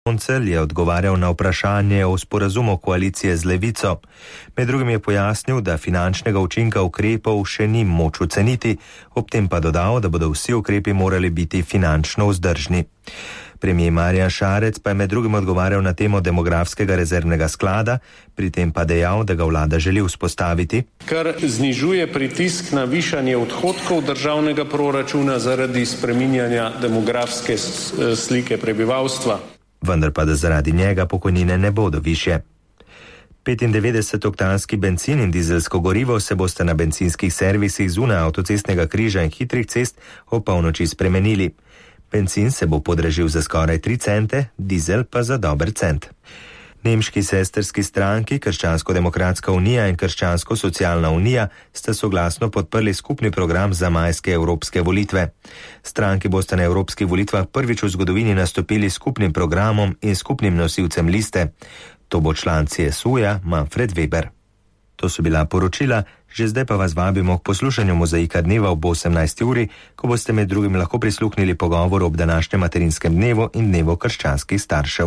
Koncelj je odgovarjal na vprašanje o sporazumu koalicije z Levico. Med drugim je pojasnil, da finančnega učinka ukrepov še ni moč oceniti, ob tem pa dodal, da bodo vsi ukrepi morali biti finančno vzdržni. Premier Marjan Šarec pa je med drugim odgovarjal na temo demografskega rezervnega sklada, pri tem pa dejal, da ga vlada želi vzpostaviti. Kar znižuje pritisk na višanje odhodkov državnega proračuna zaradi spreminjanja demografske slike prebivalstva. Vendar pa da zaradi njega pokojnine ne bodo višje. 95-oktanski bencin in dizelsko gorivo se boste na bencinskih servisih zunaj avtocestnega križa in hitrih cest ob polnoči spremenili. Bencin se bo podražil za skoraj 3 cente, dizel pa za dober cent. Nemški sestrski stranki, Krščansko-demokratska unija in Krščansko-socialna unija, sta soglasno podprli skupni program za majske evropske volitve. Stranki boste na evropskih volitvah prvič v zgodovini nastopili skupnim programom in skupnim nosilcem liste. To bo član CSU-ja Manfred Weber. To so bila poročila, že zdaj pa vas vabimo k poslušanju Mozaika dneva ob 18. uri, ko boste med drugim lahko prisluhnili pogovoru ob današnjem materinskem dnevu in dnevu krščanskih staršev.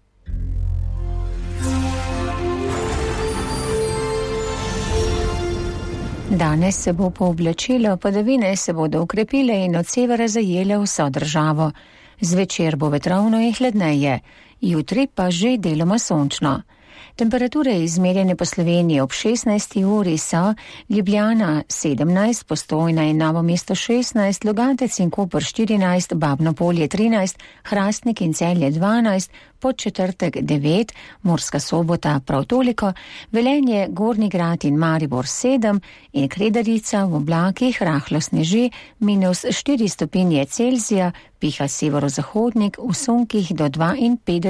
Danes se bo pooblačilo, padavine se bodo ukrepile in od severa zajele vso državo. Zvečer bo vetrovno in hladneje, jutri pa že deloma sončno. Temperature izmerjene po Sloveniji ob 16. uri so Ljubljana 17, Postojna in Novo mesto 16, Logatec in Koper 14, Babno Polje 13, Hrastnik in Celje 12, Podčetrtek 9, Murska Sobota prav toliko, Velenje, Gornji Grad in Maribor 7 in Kredarica v oblakih rahlo sneži -4 stopinje Celzija, piha severozahodnik v sunkih do 52